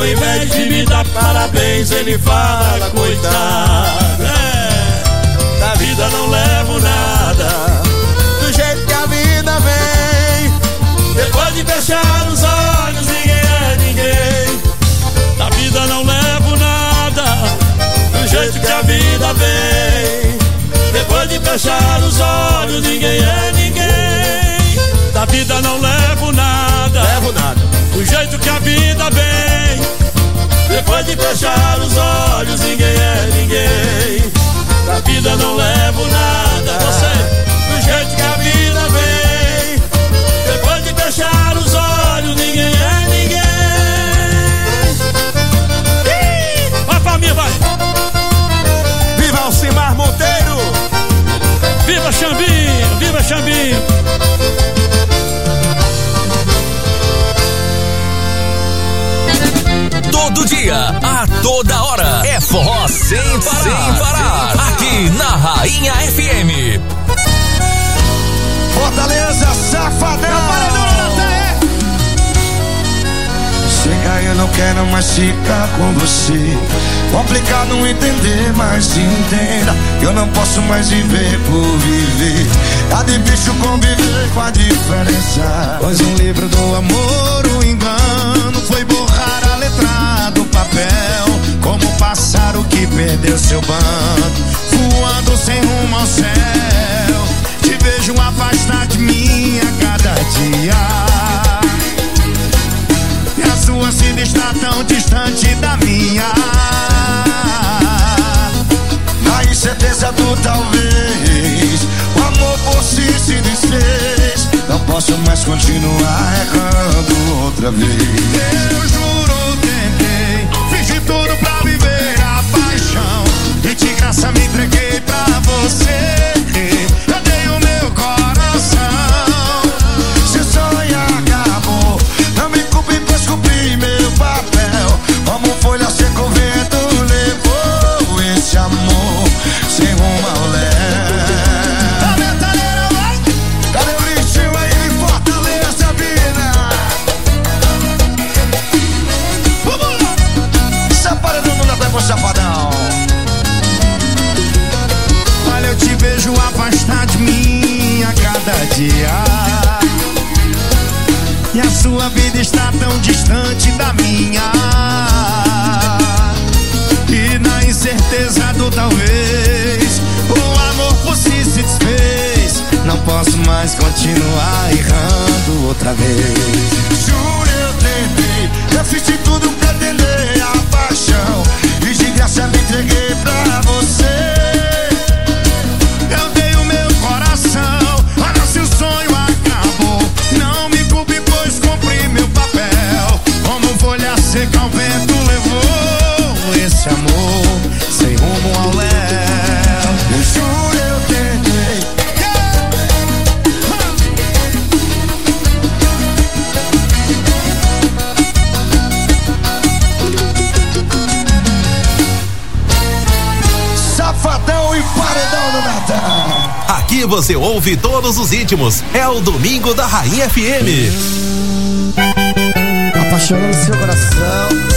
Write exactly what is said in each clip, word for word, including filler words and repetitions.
ao invés de me dar parabéns, ele fala coitado. É, da vida não levo nada, do jeito que a vida vem. Depois de fechar os olhos, ninguém é ninguém. Da vida não levo nada, do jeito que a vida vem. Depois de fechar os olhos, ninguém é ninguém. Da vida não levo nada, levo nada, do jeito que a vida vem. Depois de fechar os olhos, ninguém é ninguém. Da vida não levo nada, você, do jeito que a vida vem. Depois de fechar os olhos, ninguém é ninguém. Vai pra mim, vai. Viva Alcimar Monteiro. Viva Xambinho, viva Xambinho. Todo dia, a toda hora, é forró sem parar, sem parar. Aqui na Rainha F M. Fortaleza, Safadão. Chega, eu não quero mais ficar com você. Complicado não entender, mas entenda. Eu não posso mais viver por viver. Tá difícil conviver com a diferença. Pois um livro do amor, o engano foi borrar a letra do papel. Como um pássaro que perdeu seu bando, voando sem rumo ao céu. Te vejo afastar de mim a cada dia. E a sua vida está tão distante da minha. Na incerteza do talvez, o amor por si se desfez. Não posso mais continuar errando outra vez. Eu juro, tentei, fiz de tudo pra viver a paixão. E de graça me entreguei pra você. Eu dei o meu coração. Seu sonho acabou, não me culpe, pois cumpri meu papel. Como folha seca o vento levou esse amor sem rumo ao léu. Tá metaleira, vai! Cadê o lixinho aí em Fortaleza, vida? Vamos lá! Saparadão não dá tempo, safadão. Olha, eu te vejo afastar de mim a cada dia. E a sua vida está tão distante da minha. E na incerteza do talvez, o amor por si se desfez. Não posso mais continuar errando outra vez. Juro, eu tentei, eu fiz de tudo pra atender a paixão. E de graça me entreguei pra você. Eu dei o meu coração, mas se o sonho acabou, não me culpe, pois cumpri meu papel. Como folha seca o vento levou esse amor sem rumo ao léu. Eu juro, eu tentei. Safadão e paredão do Natal. Aqui você ouve todos os ritmos. É o Domingo da Rainha F M. Apaixonando seu coração.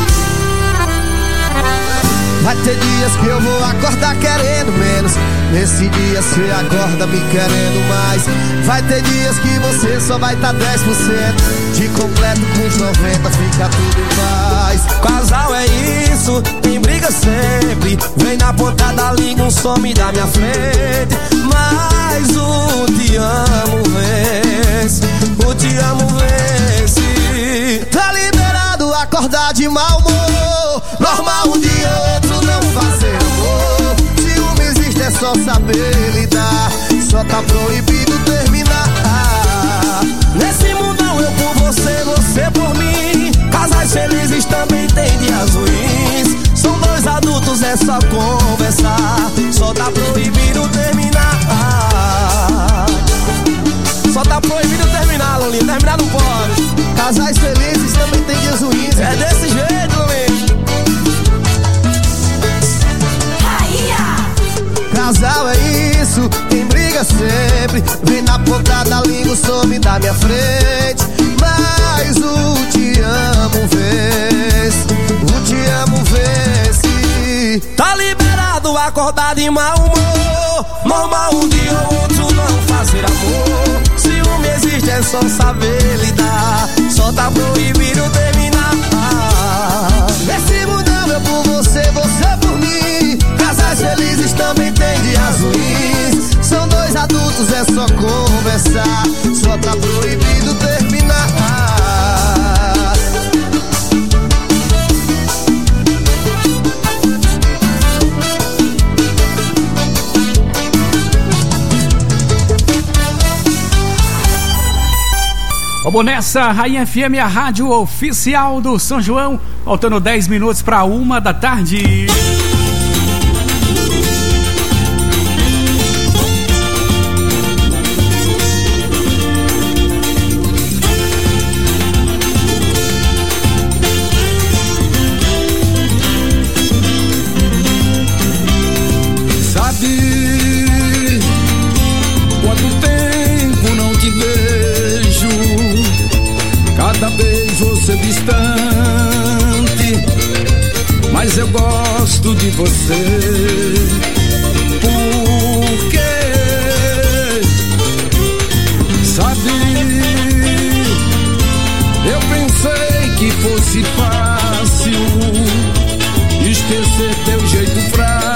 Vai ter dias que eu vou acordar querendo menos. Nesse dia você acorda me querendo mais. Vai ter dias que você só vai tá dez por cento. De completo com os noventa fica tudo em paz. Casal é isso, tem briga sempre. Vem na ponta da língua, um some da minha frente. Mas o te amo vence, o te amo vence. Tá liberado acordar de mau humor. Normal um dia outro não fazer amor. Ciúme existe, é só saber lidar. Só tá proibido terminar. Nesse mundão eu por você, você por mim. Casais felizes também tem dias ruins. São dois adultos, é só conversar. Só tá proibido terminar. Só tá proibido terminar, Lolinho. Terminar não pode. Casais felizes também tem dias ruins. É desse jeito, Lolinho. Casal é isso, tem briga sempre. Vem na ponta da língua, some da minha frente. Mas o te amo vence. acordar de mau humor. Normal um dia ou outro não fazer amor. Ciúme existe, é só saber lidar. Só tá proibido terminar. Nesse mundão eu por você, você por mim. Casais felizes também tem dias ruins. São dois adultos, é só conversar. Só tá proibido terminar. Vamos nessa, Rainha F M, a rádio oficial do São João. Faltando dez minutos para uma da tarde. Sabe quanto tempo não te vejo? Cada vez você distante, mas eu gosto de você. Porque, sabe, eu pensei que fosse fácil esquecer teu jeito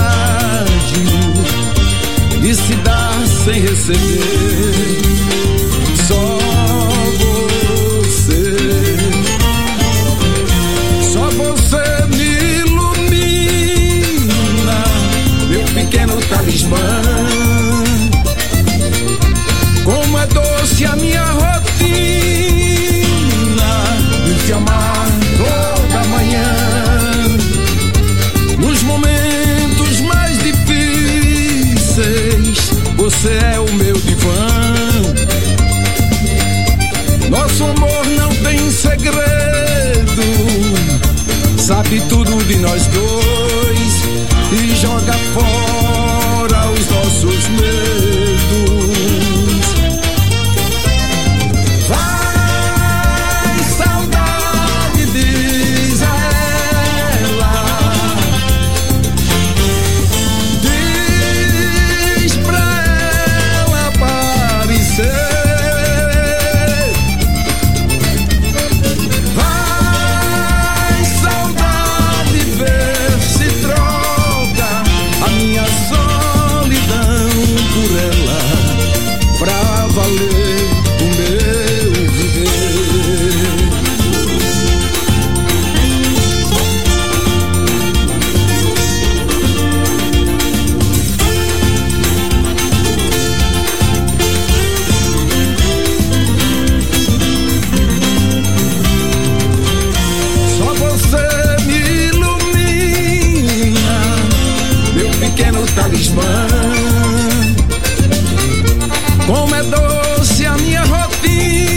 frágil de se dar sem receber. Só talismã, como é doce a minha rotina de te amar toda manhã. Nos momentos mais difíceis, você é o meu divã. Nosso amor não tem segredo, sabe tudo de nós dois e joga fora os nossos medos. Vai, saudade, diz a ela, diz pra ela aparecer. Vai, saudade, ver se troca a minha solidão por ela, pra valer o meu viver. Só você me ilumina, meu pequeno talismã. Como é doce a minha rotina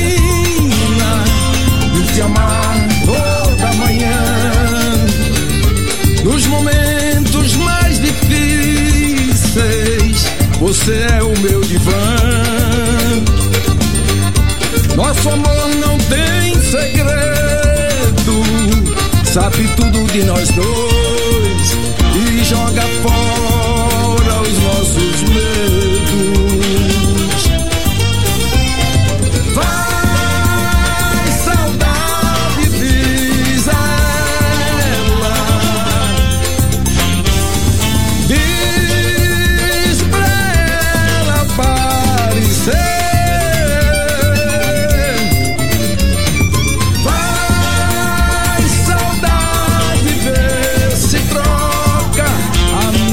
de te amar toda manhã. Nos momentos mais difíceis, você é o meu divã. Nosso amor não tem segredo, sabe tudo de nós dois e joga fora